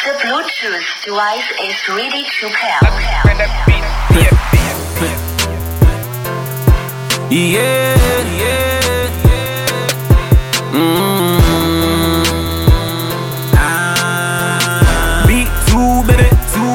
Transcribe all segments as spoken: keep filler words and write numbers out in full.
The Bluetooth device is ready to pair. Yeah, yeah, mm. ah. Beat two, baby, two.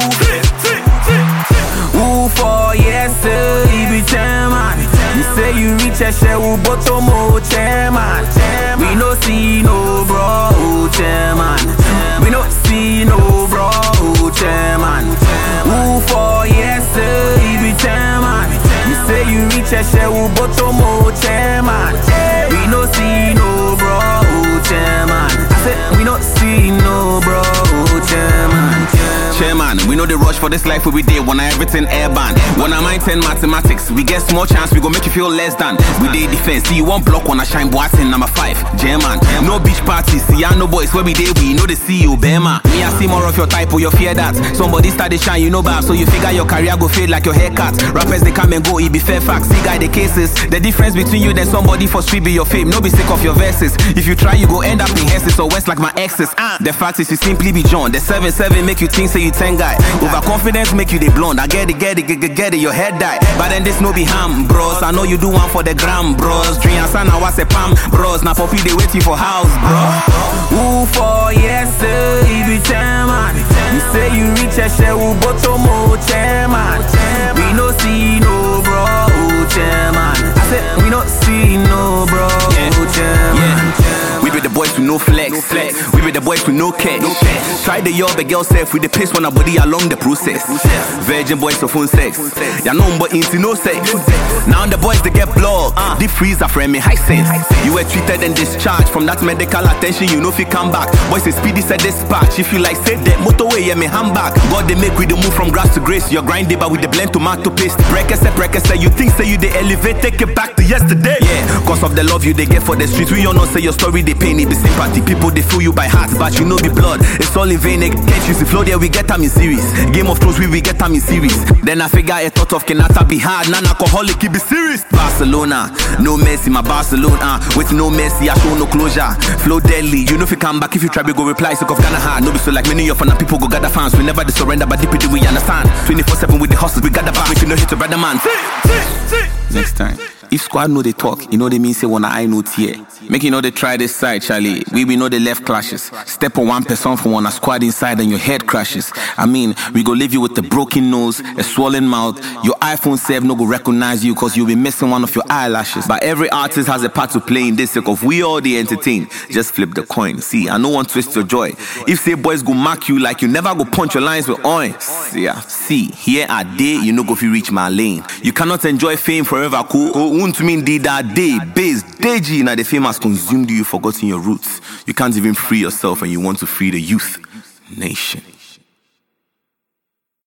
Ooh, four, yes, sir, he be chairman. You say you reach a share, who bottom, oh, chairman. We no see no bro, oh, chairman. We no see no bro, oh, chairman. Ooh, four, yes, sir, he be chairman. You say you reach a share, who bottom, oh, chairman. We no see no bro, oh, chairman. I said we no see no bro, oh, chairman. Chairman, we know the rush for this life we did. Wanna everything airborne. Wanna mind ten mathematics. We get small chance, we gon' make you feel less than. We did defense, see you one block, wanna shine boating. Number five, German. No beach parties, see I know boys where we did, we know the C E O, Bema. Me I see more of your type, or you fear that somebody started shine, you know bad, so you figure your career go fade like your haircut. Rappers they come and go, it be fair facts. See guy the cases, the difference between you then somebody for street be your fame. No be sick of your verses. If you try, you go end up in Hesses or West like my exes. Uh, the fact is you simply be John. The seven seven make you think say you ten guy. Overconfidence make you the blonde. I get it, get it, get it, get it, your head die. But then this no be ham, bros. I know you do one for the gram, bros. Dream and son, I was a pam, bros. Now poppy they waiting for house, bro. Ooh, for yes, sir, he be chairman. You say you reach a share, who bottom, oh, chairman. We no see no bro, oh, chairman. I said we no see no bro, oh, chairman. Yeah. We be the boys with no flex, no flex. We be the boys with no cash. No cash. Try the yob, the girl self with the pace on our body along the process. Virgin boys of phone sex. Ya know but into no sex. Now the boys they get blocked. Uh. Deep freezer friend me high sense. You were treated and discharged from that medical attention. You know if you come back. Boys say speedy said dispatch. If you like say that motorway yeah me handbag. God they make we the move from grass to grace. Your grind but with the blend tomato paste. Breakers say breakers say you think say you the elevate take it back to yesterday. Yeah, cause of the love you they get for the streets. We all know say your story they pain it be sympathy. People they feel you by heart but you know be blood. It's all in vain. Can't use the flow there we get them in series. Game of Thrones we we get them in series. Then I figure a thought of Kenata be hard. Non-alcoholic it be serious. Barcelona, no Messi my Barcelona. With no Messi I show no closure. Flow deadly, you know if you come back if you try we go reply. So of Ghana hard. No be so like many of our people go gather fans. We never surrender but deep we understand. twenty-four seven with the hustles we got the back. If you know hit a brother man. Next time. If squad know they talk, you know they mean say wanna I know here. Make you know they try this side, Charlie. We we know the left clashes. Step on one person from one a squad inside and your head crashes. I mean, we go leave you with a broken nose, a swollen mouth. Your iPhone seven no go recognize you cause you'll be missing one of your eyelashes. But every artist has a part to play in this sake of we all the entertain. Just flip the coin. See, I no one twist your joy. If say boys go mark you like you never go punch your lines with oil. Yeah, see, here are day, you know go if you reach my lane. You cannot enjoy fame forever, cool. Won't mean did that day, base, deji, now the fame has consumed you, you've forgotten your roots. You can't even free yourself and you want to free the youth. Nation.